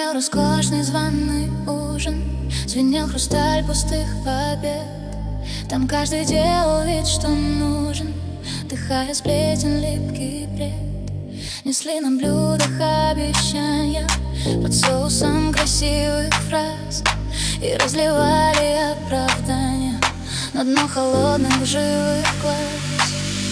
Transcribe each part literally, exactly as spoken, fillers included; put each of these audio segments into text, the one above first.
Гремел роскошный званый ужин, звенел хрусталь пустых побед. Там каждый делал вид, что нужен, дыхая сплетен липкий бред. Несли на блюдах обещания под соусом красивых фраз и разливали оправдания на дно холодных живых глаз.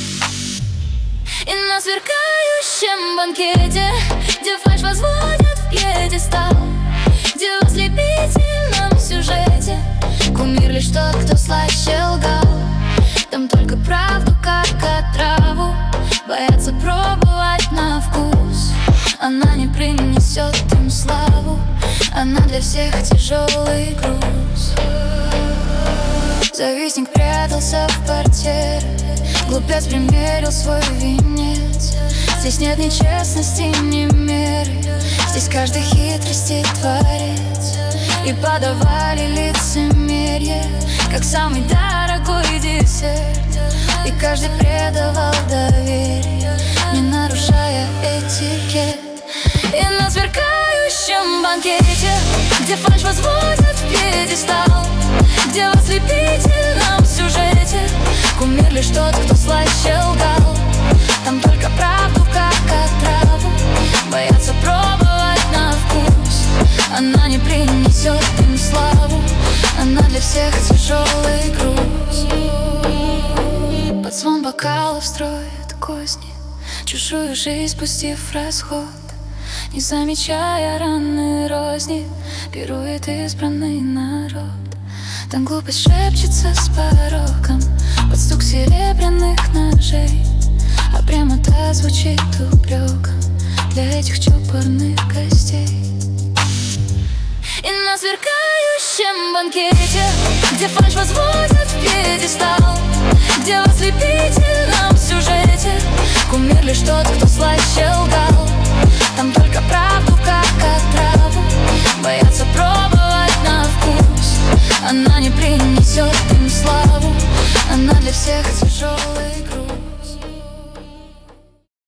И на сверкающем банкете, где фальшь возводят в пьедестал, где в ослепительном сюжете кумир лишь тот, кто слаще лгал. Там только правду, как отраву, боятся пробовать на вкус. Она не принесет им славу, она для всех тяжелый груз. Завистник прятался в портьере, глупец примерил свой венец. Здесь нет ни честности, ни меры, здесь каждый хитрости творец. И подавали лицемерие, как самый дорогой десерт. И каждый предавал доверие, не нарушая этикет. И на сверкающем банкете, где фальшь возводят в пьедестал, где в ослепительном сюжете кумир лишь тот, кто слаще лгал. Там только правду, как отраву, боятся пробовать на вкус. Она не принесет им славу, она для всех тяжелый груз. Под звон бокалов строят козни, чужую жизнь пустив в расход. Не замечая раны розни, пирует избранный народ. Там глупость шепчется с пороком под стук серебряных ножей, а прямота звучит упреком для этих чопорных гостей. И на сверкающем банкете, где фальшь возводят в пьедестал, где в ослепительном сюжете кумир лишь тот, кто слаще лгал.